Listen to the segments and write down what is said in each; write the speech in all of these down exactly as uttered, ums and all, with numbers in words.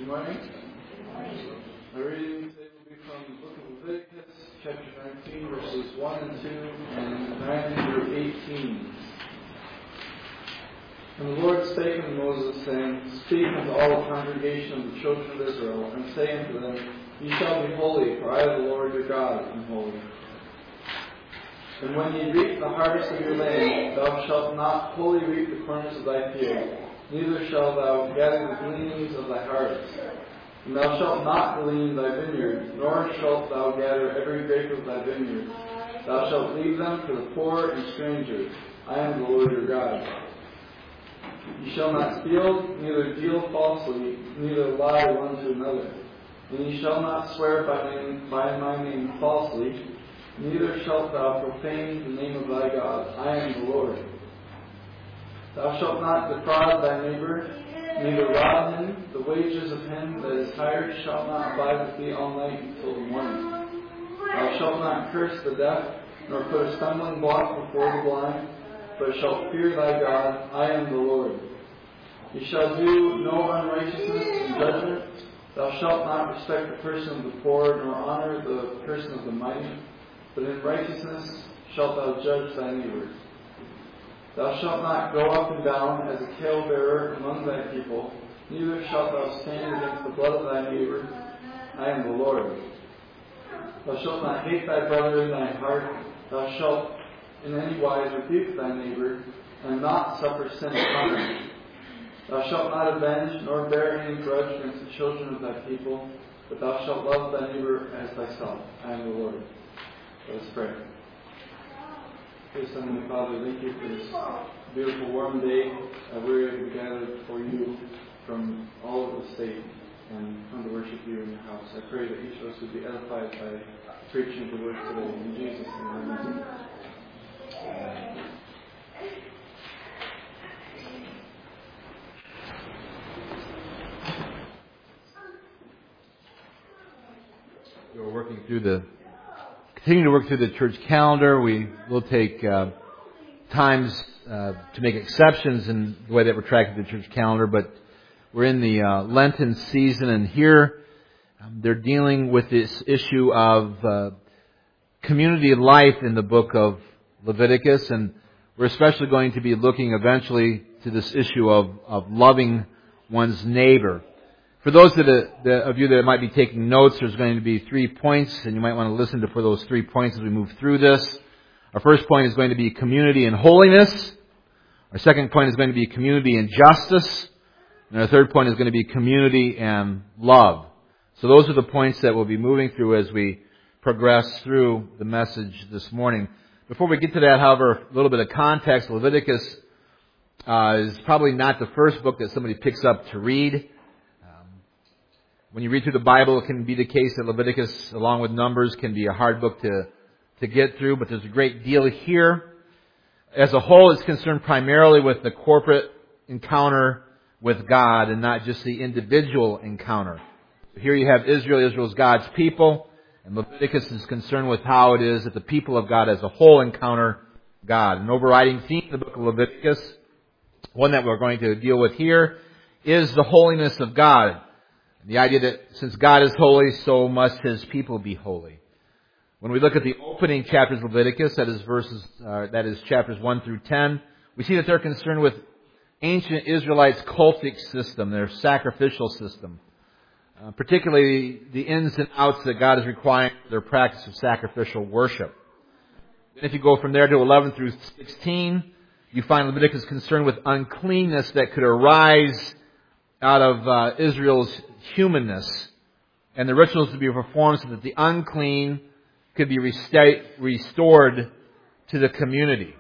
morning. The reading today will be from the book of Leviticus, chapter nineteen, verses one and two, and nine through eighteen. And the Lord spake unto Moses, saying, Speak unto all the congregation of the children of Israel, and say unto them, Ye shall be holy, for I, the Lord your God, am holy. And when ye reap the harvest of your land, thou shalt not wholly reap the corners of thy field, neither shalt thou gather the gleanings of thy harvest. And thou shalt not glean thy vineyard, nor shalt thou gather every grape of thy vineyard. Thou shalt leave them for the poor and strangers. I am the Lord your God. Ye shall not steal, neither deal falsely, neither lie one to another. And ye shall not swear by, name, by my name falsely, neither shalt thou profane the name of thy God. I am the Lord. Thou shalt not defraud thy neighbor, neither rob him. The wages of him that is hired shall not abide with thee all night until the morning. Thou shalt not curse the deaf, nor put a stumbling block before the blind, but shalt fear thy God. I am the Lord. Ye shall do no unrighteousness in judgment. Thou shalt not respect the person of the poor, nor honor the person of the mighty, but in righteousness shalt thou judge thy neighbor. Thou shalt not go up and down as a talebearer among thy people, neither shalt thou stand against the blood of thy neighbor. I am the Lord. Thou shalt not hate thy brother in thy heart. Thou shalt in any wise rebuke thy neighbor, and not suffer sin upon him. Thou shalt not avenge, nor bear any grudge against the children of thy people, but thou shalt love thy neighbor as thyself. I am the Lord. Let us pray. Dear Son and Father, thank you for this beautiful warm day. Uh, we're able to gather before you from all over the state and come to worship you in your house. I pray that each of us would be edified by preaching the word today. In Jesus' name, amen. We're working through the, continuing to work through the church calendar. We will take uh, times uh, to make exceptions in the way that we're tracking the church calendar, but we're in the uh, Lenten season, and here um, they're dealing with this issue of uh, community life in the book of Leviticus, and we're especially going to be looking eventually to this issue of, of loving one's neighbor. For those that, uh, that of you that might be taking notes, there's going to be three points, and you might want to listen to for those three points as we move through this. Our first point is going to be community and holiness. Our second point is going to be community and justice. And our third point is going to be community and love. So those are the points that we'll be moving through as we progress through the message this morning. Before we get to that, however, a little bit of context. Leviticus uh, is probably not the first book that somebody picks up to read. When you read through the Bible, it can be the case that Leviticus, along with Numbers, can be a hard book to, to get through, but there's a great deal here. As a whole, it's concerned primarily with the corporate encounter with God and not just the individual encounter. So here you have Israel. Israel is God's people, and Leviticus is concerned with how it is that the people of God as a whole encounter God. An overriding theme in the book of Leviticus, one that we're going to deal with here, is the holiness of God. The idea that since God is holy, so must His people be holy. When we look at the opening chapters of Leviticus, that is verses, uh, that is chapters one through ten, we see that they're concerned with ancient Israelites' cultic system, their sacrificial system, uh, particularly the ins and outs that God is requiring for their practice of sacrificial worship. And if you go from there to eleven through sixteen, you find Leviticus concerned with uncleanness that could arise out of uh, Israel's humanness, and the rituals to be performed so that the unclean could be resta- restored to the community.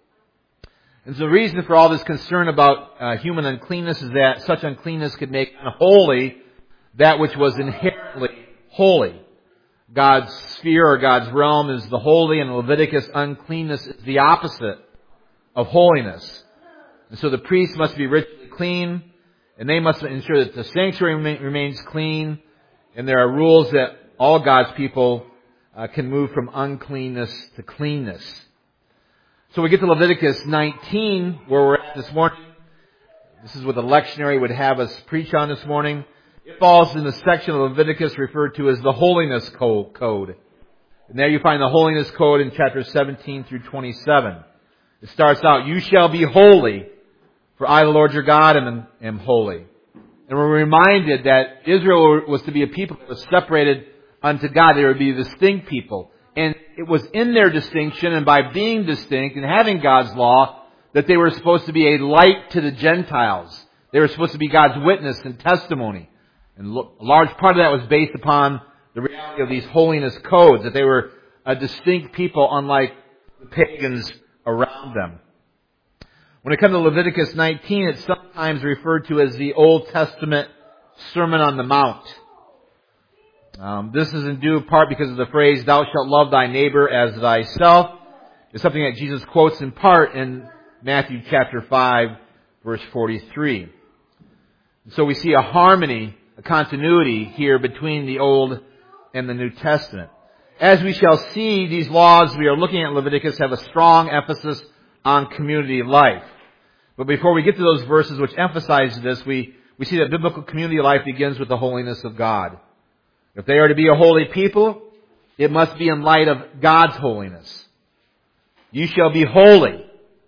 And so the reason for all this concern about uh, human uncleanness is that such uncleanness could make unholy that which was inherently holy. God's sphere or God's realm is the holy, and Leviticus uncleanness is the opposite of holiness. And so the priest must be ritually clean, and they must ensure that the sanctuary remains clean, and there are rules that all God's people uh, can move from uncleanness to cleanness. So we get to Leviticus nineteen, where we're at this morning. This is what the lectionary would have us preach on this morning. It falls in the section of Leviticus referred to as the Holiness Code. And there you find the Holiness Code in chapters seventeen through twenty-seven. It starts out, "You shall be holy, for I, the Lord your God, am, am holy." And we're reminded that Israel was to be a people that was separated unto God. They were to be a distinct people. And it was in their distinction and by being distinct and having God's law that they were supposed to be a light to the Gentiles. They were supposed to be God's witness and testimony. And a large part of that was based upon the reality of these holiness codes, that they were a distinct people unlike the pagans around them. When it comes to Leviticus nineteen, it's sometimes referred to as the Old Testament Sermon on the Mount. Um, this is in due part because of the phrase, "Thou shalt love thy neighbor as thyself." It's something that Jesus quotes in part in Matthew chapter five, verse forty-three. So we see a harmony, a continuity here between the Old and the New Testament. As we shall see, these laws we are looking at in Leviticus have a strong emphasis on community life. But before we get to those verses which emphasize this, we, we see that biblical community life begins with the holiness of God. If they are to be a holy people, it must be in light of God's holiness. You shall be holy.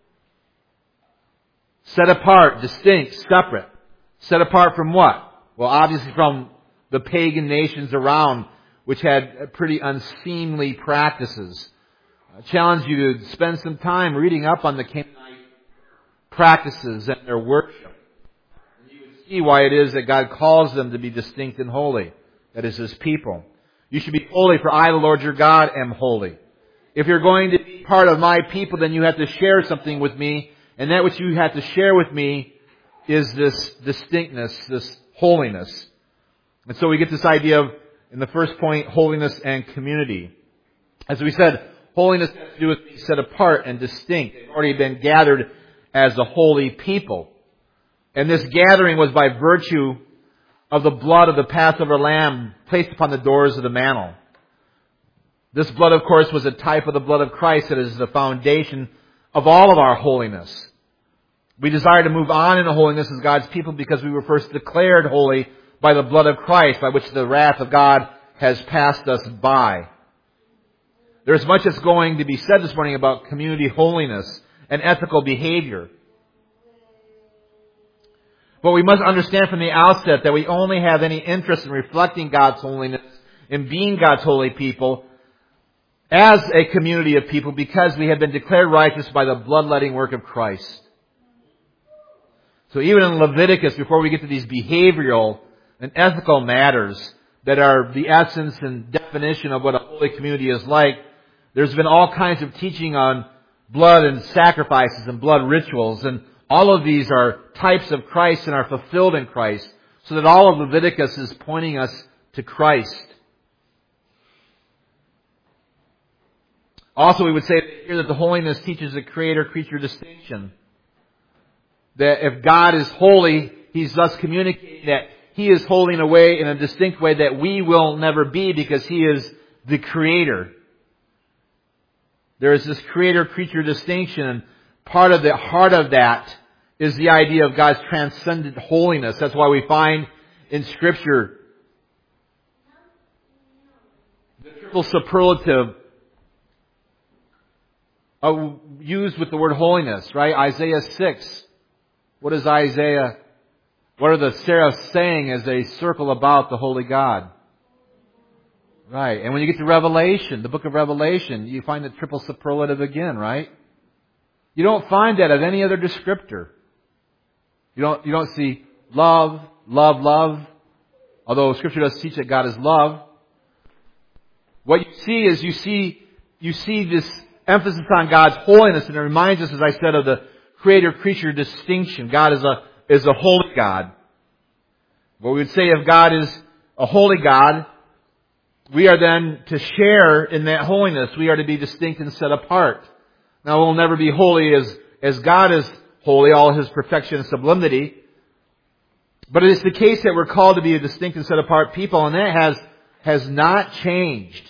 Set apart, distinct, separate. Set apart from what? Well, obviously from the pagan nations around, which had pretty unseemly practices. I challenge you to spend some time reading up on the Canaanite practices and their worship. And you would see why it is that God calls them to be distinct and holy. That is His people. You should be holy, for I, the Lord your God, am holy. If you're going to be part of my people, then you have to share something with me. And that which you have to share with me is this distinctness, this holiness. And so we get this idea of, in the first point, holiness and community. As we said, holiness has to do with being set apart and distinct. They've already been gathered as a holy people. And this gathering was by virtue of the blood of the Passover lamb placed upon the doors of the mantle. This blood, of course, was a type of the blood of Christ that is the foundation of all of our holiness. We desire to move on into holiness as God's people because we were first declared holy by the blood of Christ, by which the wrath of God has passed us by. There's much that's going to be said this morning about community holiness and ethical behavior. But we must understand from the outset that we only have any interest in reflecting God's holiness, in being God's holy people, as a community of people because we have been declared righteous by the bloodletting work of Christ. So even in Leviticus, before we get to these behavioral and ethical matters that are the essence and definition of what a holy community is like, there's been all kinds of teaching on blood and sacrifices and blood rituals, and all of these are types of Christ and are fulfilled in Christ, so that all of Leviticus is pointing us to Christ. Also, we would say here that the holiness teaches a creator-creature distinction. That if God is holy, He's thus communicating that He is holy in a way, in a distinct way that we will never be because He is the Creator. There is this creator-creature distinction, and part of the heart of that is the idea of God's transcendent holiness. That's why we find in Scripture the triple superlative uh, used with the word holiness, right? Isaiah six. What is Isaiah? What are the seraphs saying as they circle about the holy God? Right. And when you get to Revelation, the book of Revelation, you find the triple superlative again, right? You don't find that of any other descriptor. You don't, you don't see love, love, love. Although Scripture does teach that God is love. What you see is you see, you see this emphasis on God's holiness, and it reminds us, as I said, of the creator-creature distinction. God is a, is a holy God. What we would say if God is a holy God, we are then to share in that holiness. We are to be distinct and set apart. Now, we'll never be holy as, as God is holy, all His perfection and sublimity. But it is the case that we're called to be a distinct and set apart people, and that has, has not changed.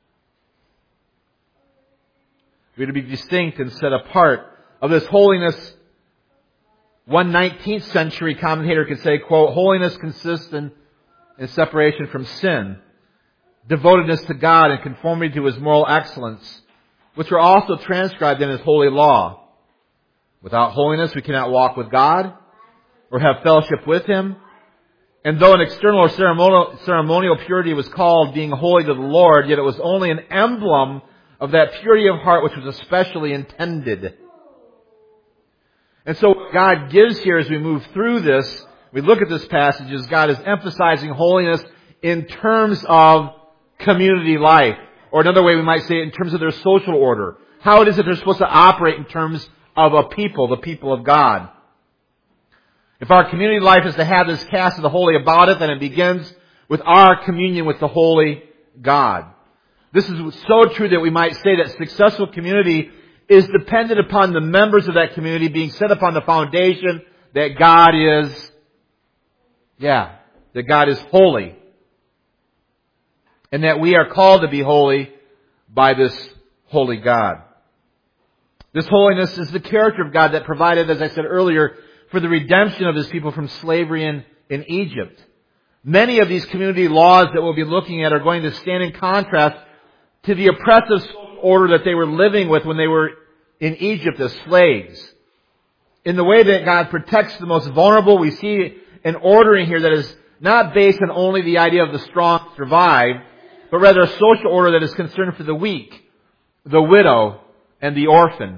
We're to be distinct and set apart. Of this holiness, one nineteenth century commentator could say, quote, holiness consists in and separation from sin, devotedness to God and conformity to His moral excellence, which are also transcribed in His holy law. Without holiness, we cannot walk with God or have fellowship with Him. And though an external or ceremonial, ceremonial purity was called being holy to the Lord, yet it was only an emblem of that purity of heart which was especially intended. And so what God gives here as we move through this, we look at this passage, is God is emphasizing holiness in terms of community life. Or another way we might say it, in terms of their social order. How it is that they're supposed to operate in terms of a people, the people of God. If our community life is to have this cast of the holy about it, then it begins with our communion with the holy God. This is so true that we might say that successful community is dependent upon the members of that community being set upon the foundation that God is, yeah, that God is holy. And that we are called to be holy by this holy God. This holiness is the character of God that provided, as I said earlier, for the redemption of His people from slavery in, in Egypt. Many of these community laws that we'll be looking at are going to stand in contrast to the oppressive social order that they were living with when they were in Egypt as slaves. In the way that God protects the most vulnerable, we see an ordering here that is not based on only the idea of the strong survive, but rather a social order that is concerned for the weak, the widow, and the orphan.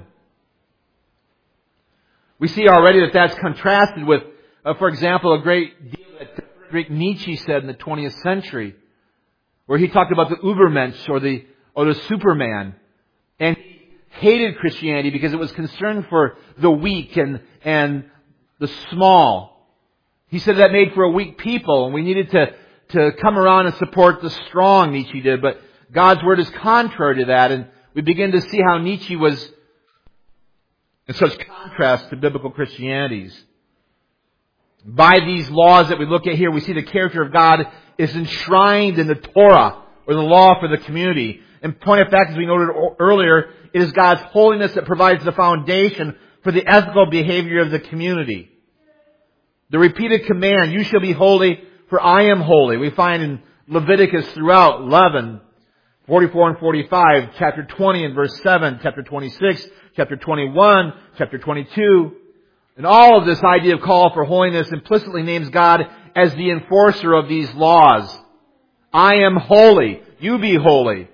We see already that that's contrasted with, uh, for example, a great deal that Friedrich Nietzsche said in the twentieth century, where he talked about the Übermensch or the or the Superman, and he hated Christianity because it was concerned for the weak and and the small. He said that made for a weak people, and we needed to to come around and support the strong. Nietzsche did, but God's word is contrary to that, and we begin to see how Nietzsche was in such contrast to biblical Christianities. By these laws that we look at here, we see the character of God is enshrined in the Torah, or the law for the community. And point of fact, as we noted earlier, it is God's holiness that provides the foundation for the ethical behavior of the community. The repeated command, you shall be holy, for I am holy, we find in Leviticus throughout, eleven, forty-four and forty-five, chapter twenty and verse seven, chapter twenty-six, chapter twenty-one, chapter twenty-two. And all of this idea of call for holiness implicitly names God as the enforcer of these laws. I am holy. You be holy.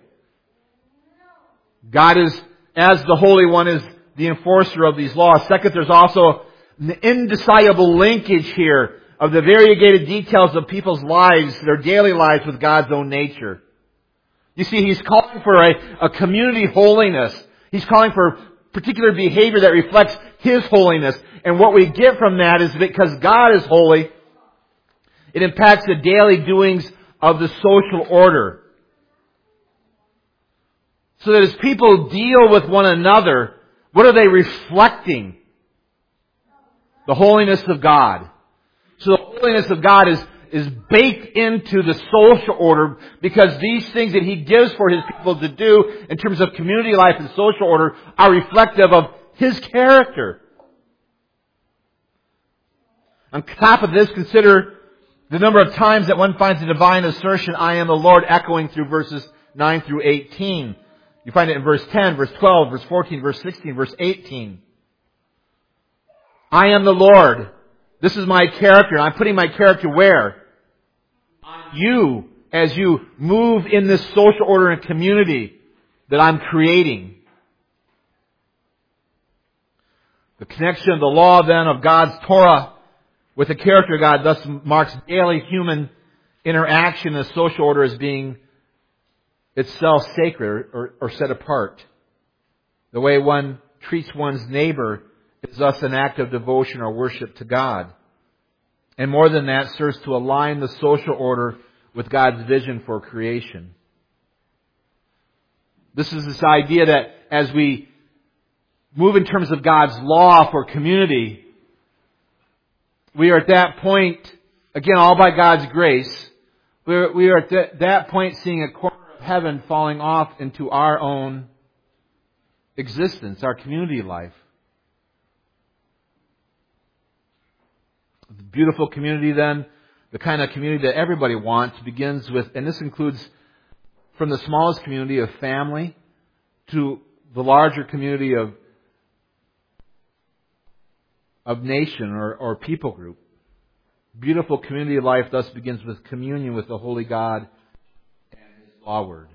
God is, as the Holy One, is the enforcer of these laws. Second, there's also an indissoluble linkage here of the variegated details of people's lives, their daily lives with God's own nature. You see, He's calling for a, a community holiness. He's calling for particular behavior that reflects His holiness. And what we get from that is because God is holy, it impacts the daily doings of the social order. So that as people deal with one another, what are they reflecting? The holiness of God. So the holiness of God is, is baked into the social order because these things that He gives for His people to do in terms of community life and social order are reflective of His character. On top of this, consider the number of times that one finds the divine assertion, I am the Lord, echoing through verses nine through eighteen. You find it in verse ten, verse twelve, verse fourteen, verse sixteen, verse eighteen. I am the Lord. This is my character. I'm putting my character where? On you, as you move in this social order and community that I'm creating. The connection of the law then of God's Torah with the character of God thus marks daily human interaction in the social order as being itself sacred or, or set apart. The way one treats one's neighbor is thus an act of devotion or worship to God. And more than that, serves to align the social order with God's vision for creation. This is this idea that as we move in terms of God's law for community, we are at that point, again, all by God's grace, we are, we are at that, that point seeing a corner of heaven falling off into our own existence, our community life. The beautiful community then the kind of community that everybody wants, begins with, and this includes from the smallest community of family to the larger community of of nation or, or people group. Beautiful community life thus begins with communion with the Holy God and His law word.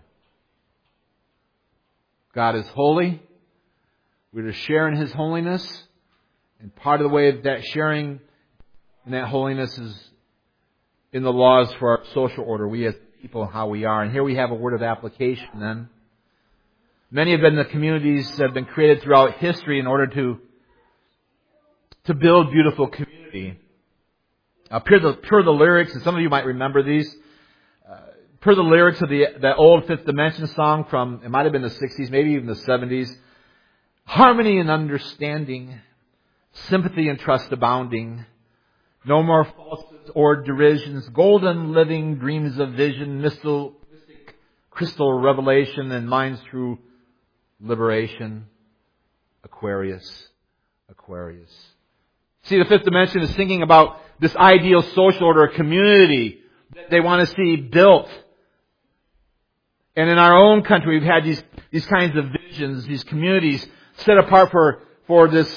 God is holy. We're to share in His holiness. And part of the way of that sharing in that holiness is in the laws for our social order. We as people, how we are. And here we have a word of application then. Many have been the communities that have been created throughout history in order to, to build beautiful community. Uh, per, the, per the lyrics, and some of you might remember these, uh, per the lyrics of the, the old Fifth Dimension song from, it might have been the sixties, maybe even the seventies, harmony and understanding, sympathy and trust abounding, no more falsehoods or derisions, golden living dreams of vision, mystic, crystal revelation, and mind's true liberation. Aquarius, Aquarius. See, the Fifth Dimension is thinking about this ideal social order, community that they want to see built. And in our own country, we've had these, these kinds of visions, these communities set apart for, for this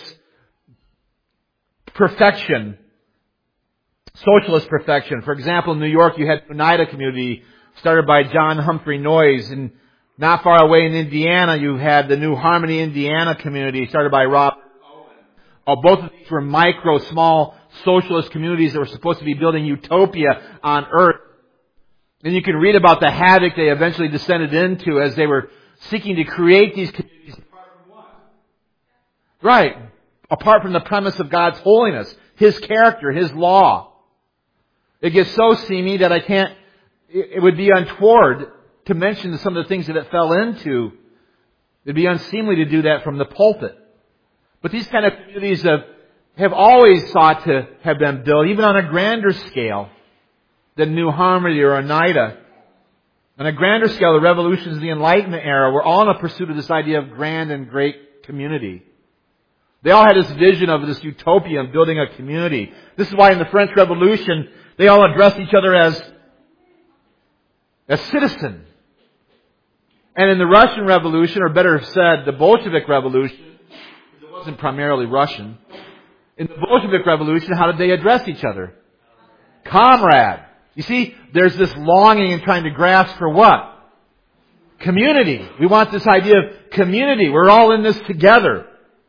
perfection, socialist perfection. For example, in New York, you had the Oneida community started by John Humphrey Noyes. And not far away in Indiana, you had the New Harmony, Indiana community started by Robert Owen. Oh, both of these were micro, small socialist communities that were supposed to be building utopia on earth. And you can read about the havoc they eventually descended into as they were seeking to create these communities. Apart from what? Right. Apart from the premise of God's holiness, His character, His law. It gets so seamy that I can't, it would be untoward to mention some of the things that it fell into. It'd be unseemly to do that from the pulpit. But these kind of communities have, have always sought to have been built, even on a grander scale than New Harmony or Oneida. On a grander scale, the revolutions of the Enlightenment era were all in a pursuit of this idea of grand and great community. They all had this vision of this utopia and building a community. This is why in the French Revolution, they all addressed each other as, as citizen. And in the Russian Revolution, or better said, the Bolshevik Revolution, it wasn't primarily Russian. In the Bolshevik Revolution, how did they address each other? Comrade. You see, there's this longing and trying to grasp for what? Community. We want this idea of community. We're all in this together.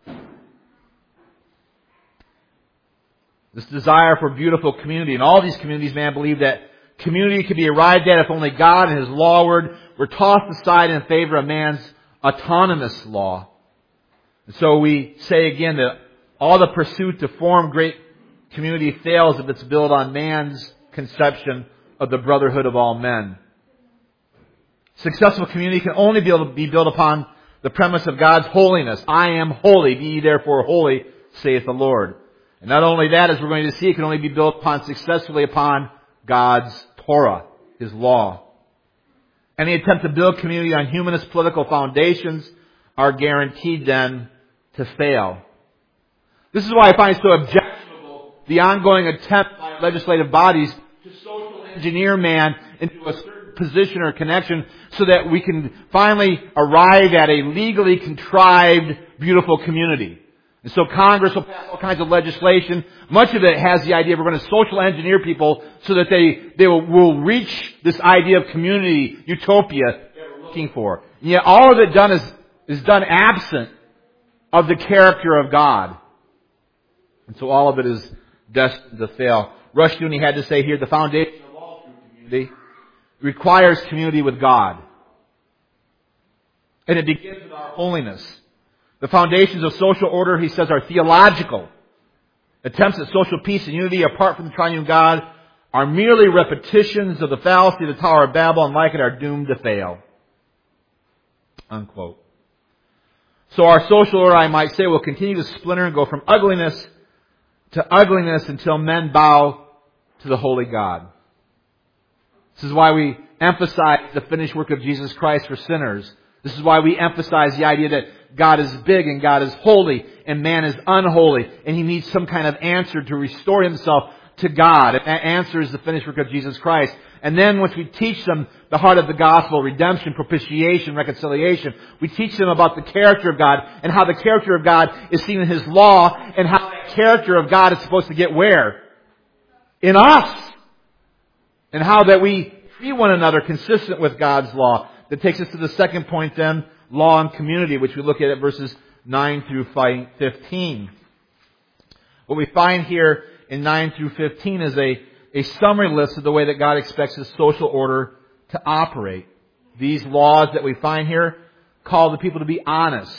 This desire for beautiful community. And all these communities, man, believe that community could be arrived at if only God and His law word were tossed aside in favor of man's autonomous law. And so we say again that all the pursuit to form great community fails if it's built on man's conception of the brotherhood of all men. Successful community can only be able to be built upon the premise of God's holiness. I am holy, be ye therefore holy, saith the Lord. And not only that, as we're going to see, it can only be built upon successfully upon God's Torah, His law. Any attempt to build community on humanist political foundations are guaranteed then to fail. This is why I find it so objectionable the ongoing attempt by legislative bodies to social engineer man into a certain position or connection so that we can finally arrive at a legally contrived, beautiful community. And so Congress will pass all kinds of legislation. Much of it has the idea we're going to social engineer people so that they, they will, will reach this idea of community, utopia that we're looking for. And yet all of it done is, is done absent of the character of God. And so all of it is destined to fail. Rushdoony had to say here, the foundation of all true community requires community with God. And it begins with our holiness. The foundations of social order, he says, are theological. Attempts at social peace and unity apart from the triune God are merely repetitions of the fallacy of the Tower of Babel, and like it are doomed to fail. Unquote. So our social order, I might say, will continue to splinter and go from ugliness to ugliness until men bow to the holy God. This is why we emphasize the finished work of Jesus Christ for sinners. This is why we emphasize the idea that God is big and God is holy and man is unholy, and He needs some kind of answer to restore himself to God. And that answer is the finished work of Jesus Christ. And then once we teach them the heart of the gospel, redemption, propitiation, reconciliation, we teach them about the character of God and how the character of God is seen in His law and how that character of God is supposed to get where? In us. And how that we treat one another consistent with God's law. That takes us to the second point then, law and community, which we look at at verses nine through fifteen. What we find here in nine through fifteen is a A summary list of the way that God expects His social order to operate. These laws that we find here call the people to be honest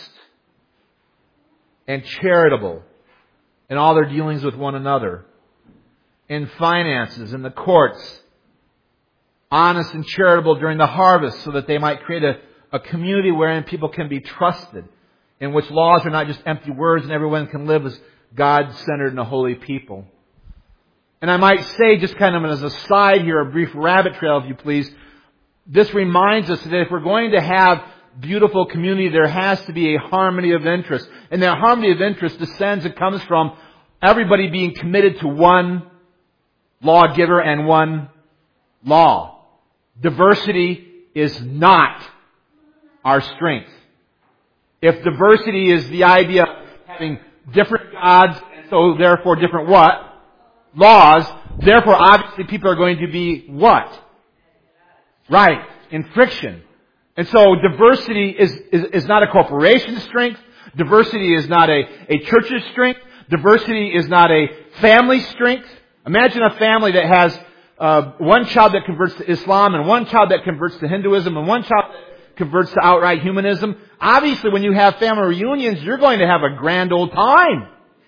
and charitable in all their dealings with one another. In finances, in the courts, honest and charitable during the harvest so that they might create a, a community wherein people can be trusted, in which laws are not just empty words and everyone can live as God-centered and a holy people. And I might say, just kind of as a side here, a brief rabbit trail, if you please, this reminds us that if we're going to have beautiful community, there has to be a harmony of interest. And that harmony of interest descends and comes from everybody being committed to one lawgiver and one law. Diversity is not our strength. If diversity is the idea of having different gods, and so therefore different what? Laws, therefore obviously people are going to be what? Right, in friction. And so diversity is, is, is not a corporation's strength. Diversity is not a, a church's strength. Diversity is not a family strength. Imagine a family that has uh, one child that converts to Islam and one child that converts to Hinduism and one child that converts to outright humanism. Obviously when you have family reunions, you're going to have a grand old time.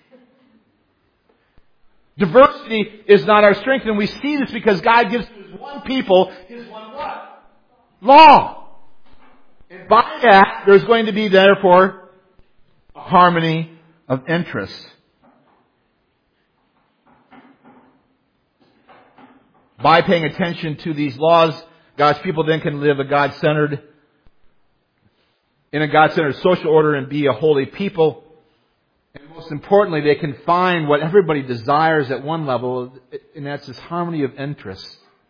Diversity is not our strength, and we see this because God gives to His one people His one what? Law. And by that, there's going to be, therefore, a harmony of interest. By paying attention to these laws, God's people then can live a God-centered, in a God-centered social order and be a holy people. And most importantly, they can find what everybody desires at one level, and that's this harmony of interest.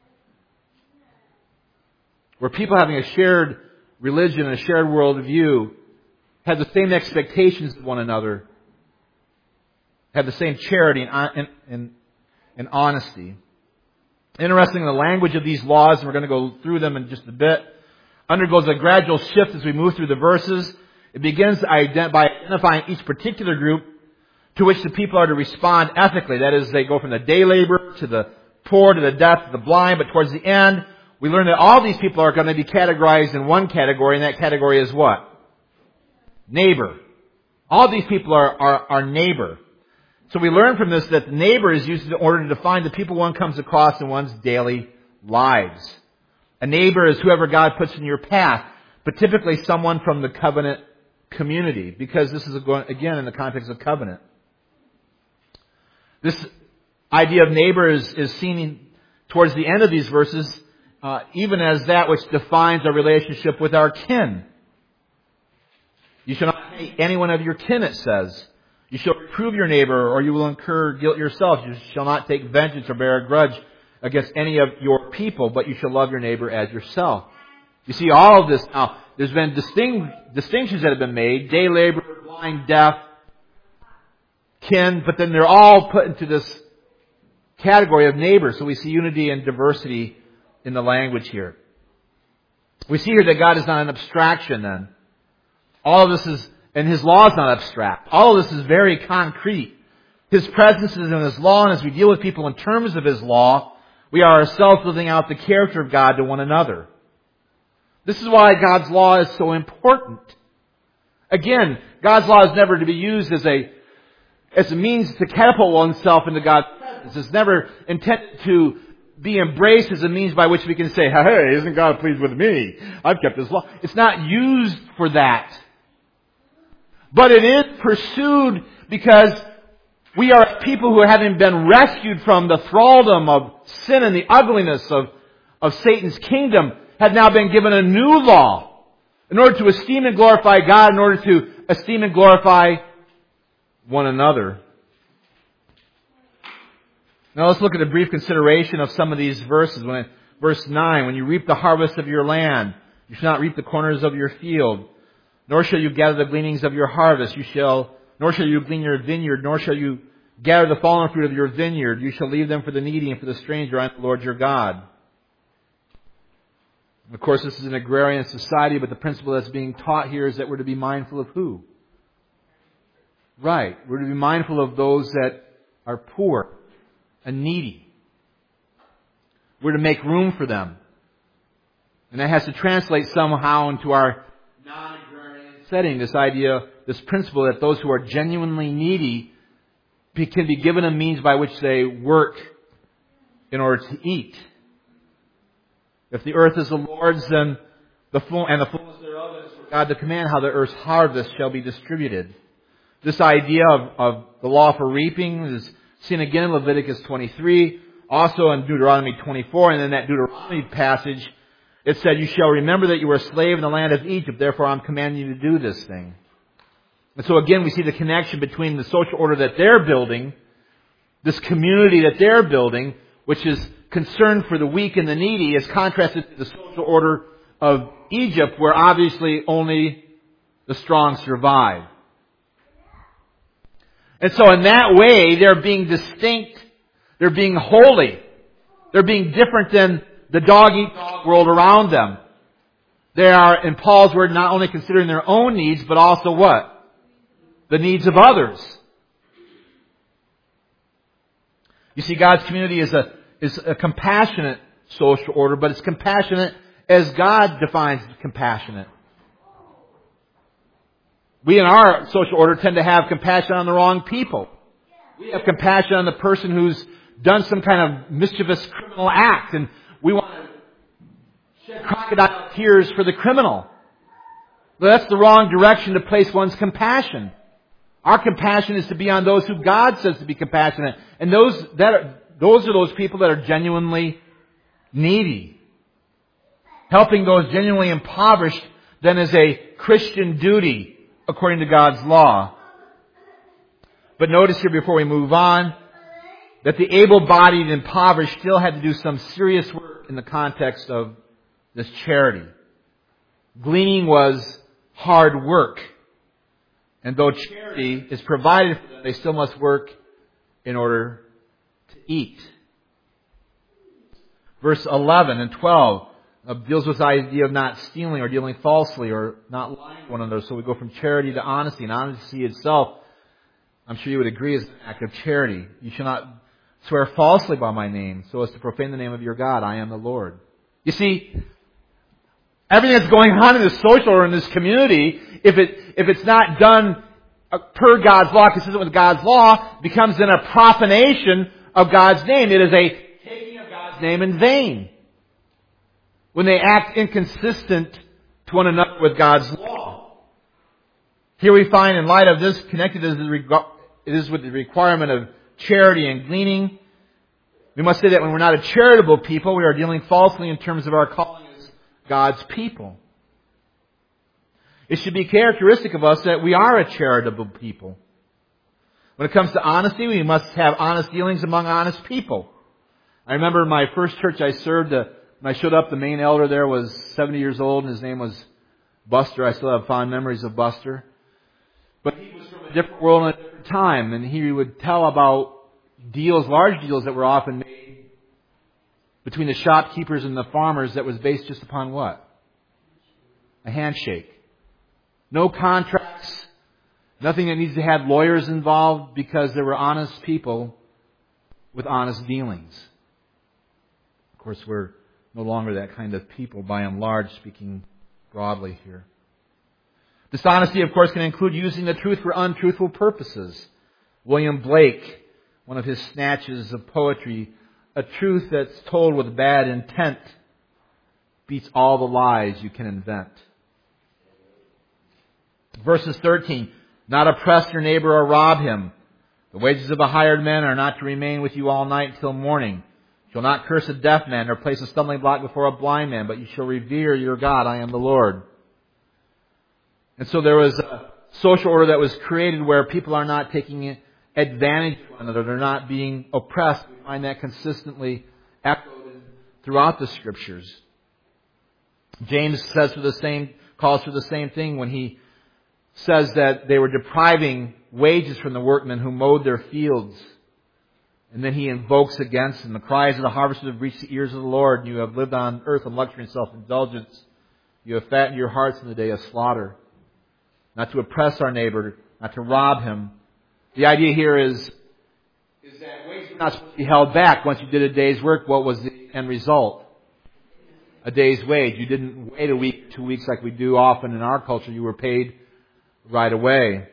Where people having a shared religion and a shared worldview have the same expectations of one another, have the same charity and, and, and honesty. Interesting, the language of these laws, and we're going to go through them in just a bit, undergoes a gradual shift as we move through the verses. It begins by identifying each particular group to which the people are to respond ethically. That is, they go from the day laborer to the poor to the deaf to the blind. But towards the end, we learn that all these people are going to be categorized in one category, and that category is what? Neighbor. All these people are, are, are neighbor. So we learn from this that neighbor is used in order to define the people one comes across in one's daily lives. A neighbor is whoever God puts in your path, but typically someone from the covenant community, because this is, again, in the context of covenant. This idea of neighbor is, is seen towards the end of these verses, uh, even as that which defines our relationship with our kin. You shall not hate any one of your kin, it says. You shall reprove your neighbor, or you will incur guilt yourself. You shall not take vengeance or bear a grudge against any of your people, but you shall love your neighbor as yourself. You see all of this now. There's been distinct, distinctions that have been made. Day laborer, blind, deaf, kin. But then they're all put into this category of neighbor. So we see unity and diversity in the language here. We see here that God is not an abstraction then. All of this is, and His law is not abstract. All of this is very concrete. His presence is in His law, and as we deal with people in terms of His law, we are ourselves living out the character of God to one another. This is why God's law is so important. Again, God's law is never to be used as a as a means to catapult oneself into God's presence. It's never intended to be embraced as a means by which we can say, hey, isn't God pleased with me? I've kept His law. It's not used for that. But it is pursued because we are people who, having been rescued from the thraldom of sin and the ugliness of, of Satan's kingdom, have now been given a new law in order to esteem and glorify God, in order to esteem and glorify one another. Now let's look at a brief consideration of some of these verses. When it, verse nine, when you reap the harvest of your land, you shall not reap the corners of your field, nor shall you gather the gleanings of your harvest. You shall, nor shall you glean your vineyard, nor shall you gather the fallen fruit of your vineyard. You shall leave them for the needy and for the stranger. I am the Lord your God. Of course, this is an agrarian society, but the principle that's being taught here is that we're to be mindful of who? Right. We're to be mindful of those that are poor and needy. We're to make room for them. And that has to translate somehow into our non-agrarian setting, this idea, this principle that those who are genuinely needy can be given a means by which they work in order to eat. If the earth is the Lord's, then the full, and the fullness thereof is for God to command how the earth's harvest shall be distributed. This idea of, of the law for reaping is seen again in Leviticus twenty-three, also in Deuteronomy twenty-four, and in that Deuteronomy passage, it said, you shall remember that you were a slave in the land of Egypt, therefore I'm commanding you to do this thing. And so again, we see the connection between the social order that they're building, this community that they're building, which is concern for the weak and the needy, is contrasted to the social order of Egypt, where obviously only the strong survive. And so in that way, they're being distinct, they're being holy, they're being different than the dog-eat-dog world around them. They are, in Paul's word, not only considering their own needs, but also what? The needs of others. You see, God's community is a is a compassionate social order, but it's compassionate as God defines compassionate. We in our social order tend to have compassion on the wrong people. We have compassion on the person who's done some kind of mischievous criminal act, and we want to shed crocodile tears for the criminal. But that's the wrong direction to place one's compassion. Our compassion is to be on those who God says to be compassionate. And those that are, those are those people that are genuinely needy. Helping those genuinely impoverished then is a Christian duty according to God's law. But notice here before we move on that the able-bodied and impoverished still had to do some serious work in the context of this charity. Gleaning was hard work. And though charity is provided for them, they still must work in order to eat. Verse eleven and twelve uh, deals with the idea of not stealing or dealing falsely or not lying to one another. So we go from charity to honesty. And honesty itself, I'm sure you would agree, is an act of charity. You shall not swear falsely by my name so as to profane the name of your God. I am the Lord. You see, everything that's going on in this social or in this community, if it if it's not done per God's law, consistent with God's law, becomes then a profanation of God's name. It is a taking of God's name in vain. When they act inconsistent to one another with God's law. Here we find, in light of this, connected as it is with the requirement of charity and gleaning, we must say that when we're not a charitable people, we are dealing falsely in terms of our calling as God's people. It should be characteristic of us that we are a charitable people. When it comes to honesty, we must have honest dealings among honest people. I remember in my first church I served, uh, when I showed up, the main elder there was seventy years old, and his name was Buster. I still have fond memories of Buster. But he was from a different world and a different time, and he would tell about deals, large deals that were often made between the shopkeepers and the farmers that was based just upon what? A handshake. No contracts. Nothing that needs to have lawyers involved, because there were honest people with honest dealings. Of course, we're no longer that kind of people, by and large, speaking broadly here. Dishonesty, of course, can include using the truth for untruthful purposes. William Blake, one of his snatches of poetry, a truth that's told with bad intent beats all the lies you can invent. Verses thirteen, not oppress your neighbor or rob him. The wages of a hired man are not to remain with you all night until morning. You shall not curse a deaf man or place a stumbling block before a blind man, but you shall revere your God. I am the Lord. And so there was a social order that was created where people are not taking advantage of one another. They're not being oppressed. We find that consistently echoed throughout the Scriptures. James says for the same, calls for the same thing when he says that they were depriving wages from the workmen who mowed their fields. And then he invokes against them. The cries of the harvesters have reached the ears of the Lord, and you have lived on earth in luxury and self-indulgence. You have fattened your hearts in the day of slaughter. Not to oppress our neighbor, not to rob him. The idea here is, is that wages are not supposed to be held back. Once you did a day's work, what was the end result? A day's wage. You didn't wait a week, two weeks like we do often in our culture. You were paid right away.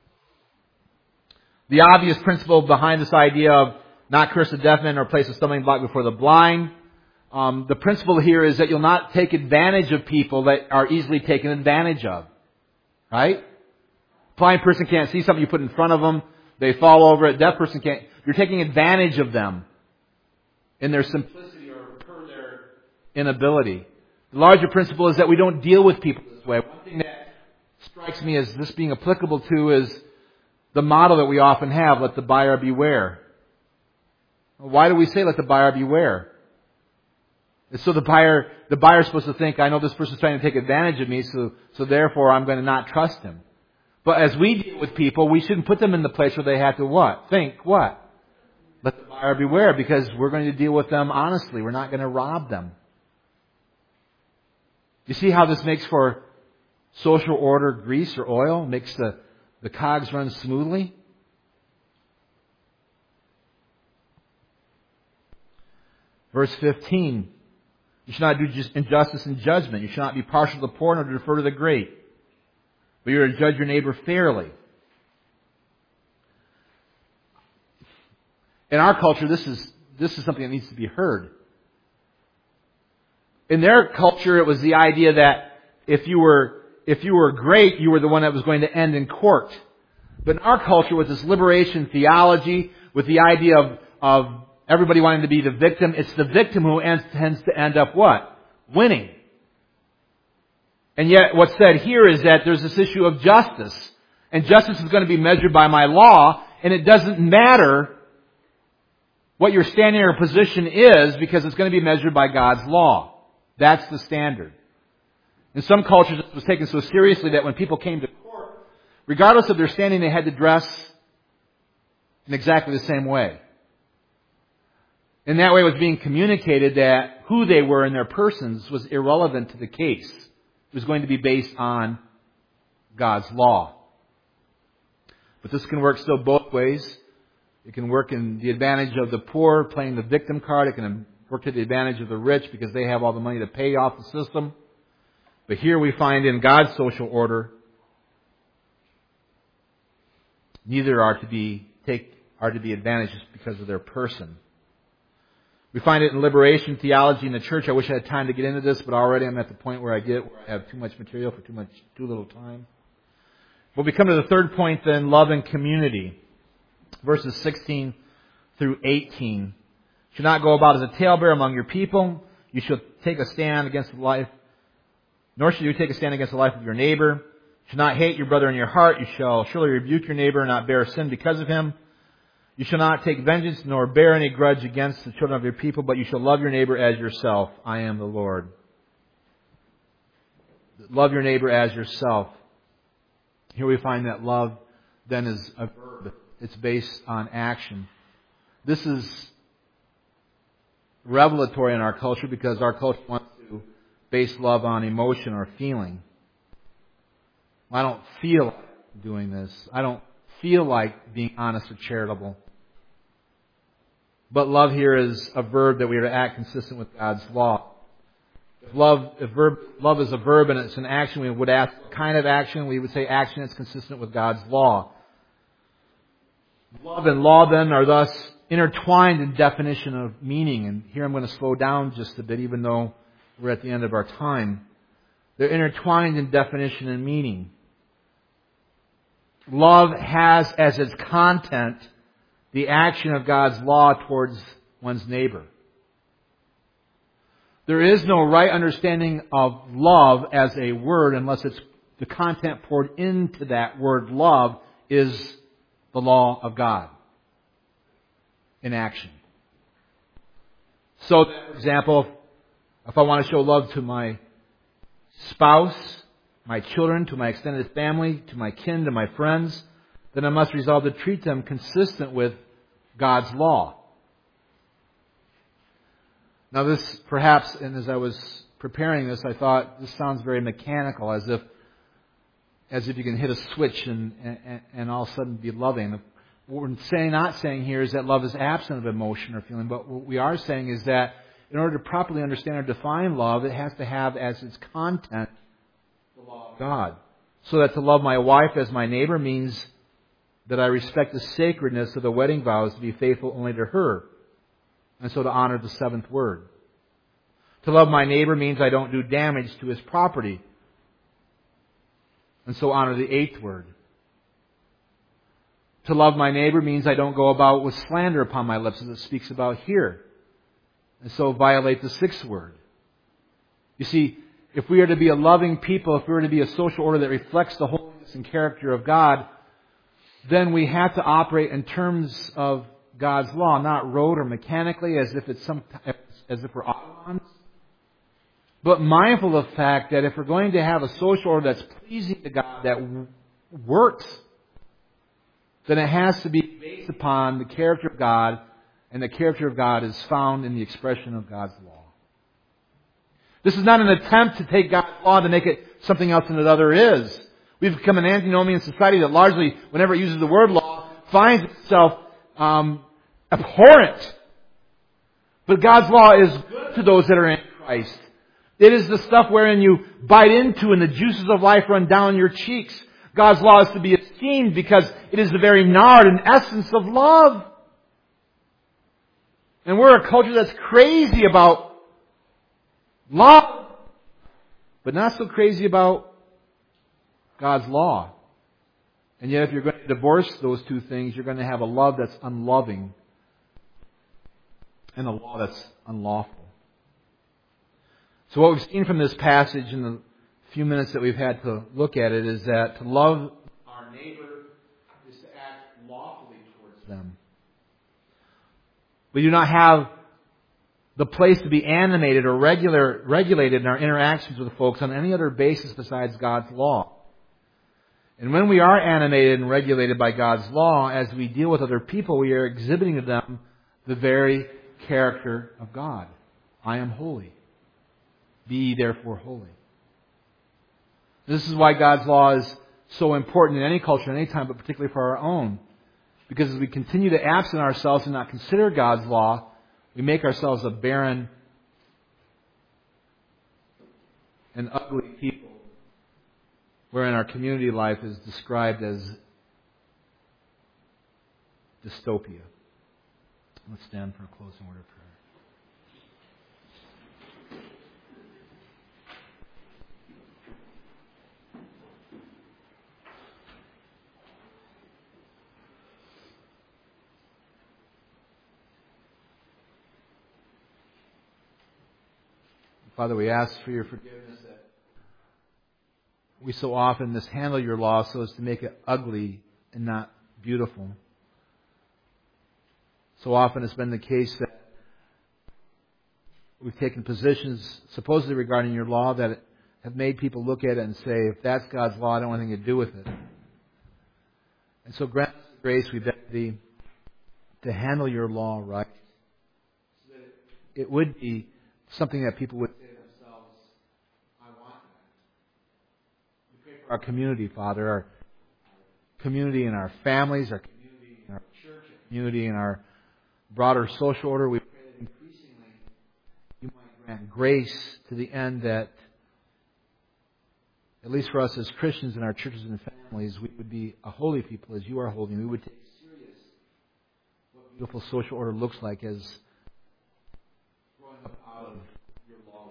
The obvious principle behind this idea of not curse the deaf man or place a stumbling block before the blind. Um, the principle here is that you'll not take advantage of people that are easily taken advantage of. Right? A blind person can't see something you put in front of them. They fall over it. A deaf person can't. You're taking advantage of them in their simplicity or per their inability. The larger principle is that we don't deal with people this way. One thing that strikes me as this being applicable to is the model that we often have, let the buyer beware. Why do we say let the buyer beware? It's so the buyer, the buyer's supposed to think, I know this person's trying to take advantage of me, so, so therefore I'm going to not trust him. But as we deal with people, we shouldn't put them in the place where they have to what? Think what? Let the buyer beware, because we're going to deal with them honestly. We're not going to rob them. You see how this makes for social order, grease or oil? Makes the, the cogs run smoothly? Verse fifteen. You shall not do injustice in judgment. You shall not be partial to the poor, nor defer to the great. But you are to judge your neighbor fairly. In our culture, this is this is something that needs to be heard. In their culture, it was the idea that if you were if you were great, you were the one that was going to end in court. But in our culture, with this liberation theology, with the idea of, of everybody wanting to be the victim, it's the victim who ends, tends to end up what? Winning. And yet what's said here is that there's this issue of justice. And justice is going to be measured by my law, and it doesn't matter what your standing or position is, because it's going to be measured by God's law. That's the standard. In some cultures, it was taken so seriously that when people came to court, regardless of their standing, they had to dress in exactly the same way. In that way, it was being communicated that who they were in their persons was irrelevant to the case. It was going to be based on God's law. But this can work still both ways. It can work in the advantage of the poor, playing the victim card. It can work to the advantage of the rich because they have all the money to pay off the system. But here we find in God's social order, neither are to be take are to be advantaged just because of their person. We find it in liberation theology in the church. I wish I had time to get into this, but already I'm at the point where I get where I have too much material for too much too little time. But we come to the third point then, love and community. Verses sixteen through eighteen. You shall not go about as a talebearer among your people. You shall take a stand against the life, nor shall you take a stand against the life of your neighbor. You shall not hate your brother in your heart. You shall surely rebuke your neighbor and not bear sin because of him. You shall not take vengeance nor bear any grudge against the children of your people, but you shall love your neighbor as yourself. I am the Lord. Love your neighbor as yourself. Here we find that love then is a verb. It's based on action. This is revelatory in our culture because our culture wants to base love on emotion or feeling. I don't feel like doing this. I don't feel like being honest or charitable. But love here is a verb that we are to act consistent with God's law. If love, if verb, love is a verb and it's an action, we would ask what kind of action. We would say action that's consistent with God's law. Love and law then are thus intertwined in definition of meaning. And here I'm going to slow down just a bit, even though we're at the end of our time. They're intertwined in definition and meaning. Love has as its content the action of God's law towards one's neighbor. There is no right understanding of love as a word unless it's the content poured into that word love is the law of God in action. So, for example, if I want to show love to my spouse, my children, to my extended family, to my kin, to my friends, then I must resolve to treat them consistent with God's law. Now this, perhaps, and as I was preparing this, I thought this sounds very mechanical, as if as if you can hit a switch and, and, and all of a sudden be loving. What we're saying, not saying here is that love is absent of emotion or feeling, but what we are saying is that in order to properly understand or define love, it has to have as its content the law of God. So that to love my wife as my neighbor means that I respect the sacredness of the wedding vows to be faithful only to her, and so to honor the seventh word. To love my neighbor means I don't do damage to his property, and so honor the eighth word. To love my neighbor means I don't go about with slander upon my lips, as it speaks about here, and so violate the sixth word. You see, if we are to be a loving people, if we are to be a social order that reflects the holiness and character of God, then we have to operate in terms of God's law, not rote or mechanically, as if it's some, as if we're automatons, but mindful of the fact that if we're going to have a social order that's pleasing to God, that w- works, then it has to be based upon the character of God, and the character of God is found in the expression of God's law. This is not an attempt to take God's law to make it something else than it other is. We've become an antinomian society that largely, whenever it uses the word law, finds itself um, abhorrent. But God's law is good to those that are in Christ. It is the stuff wherein you bite into and the juices of life run down your cheeks. God's law is to be esteemed because it is the very nard and essence of love. And we're a culture that's crazy about love, but not so crazy about God's law. And yet if you're going to divorce those two things, you're going to have a love that's unloving and a law that's unlawful. So what we've seen from this passage in the few minutes that we've had to look at it is that to love our neighbor is to act lawfully towards them. We do not have the place to be animated or regular, regulated in our interactions with folks on any other basis besides God's law. And when we are animated and regulated by God's law, as we deal with other people, we are exhibiting to them the very character of God. I am holy. Be ye therefore holy. This is why God's law is so important in any culture, at any time, but particularly for our own. Because as we continue to absent ourselves and not consider God's law, we make ourselves a barren and ugly people, wherein our community life is described as dystopia. Let's stand for a closing word of prayer. Father, we ask for your forgiveness that we so often mishandle your law so as to make it ugly and not beautiful. So often it's been the case that we've taken positions supposedly regarding your law that have made people look at it and say, if that's God's law, I don't want anything to do with it. And so grant us the grace we beg thee to handle your law right, so that it would be something that people would say to themselves, I want that. We pray for our community, Father, our community in our families, our community in our church, our community in our broader social order. We pray that increasingly you might grant grace to the end that, at least for us as Christians in our churches and families, we would be a holy people as you are holy. We would take serious what beautiful social order looks like as growing up out of your law.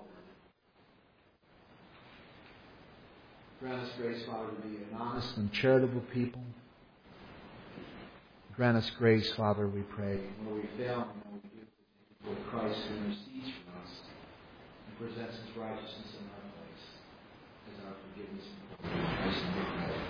Grant us grace, Father, to be an honest and charitable people. Grant us grace, Father, we pray. Where we fail and where we do, for Christ who intercedes for us and presents His righteousness in our place as our forgiveness and Christ.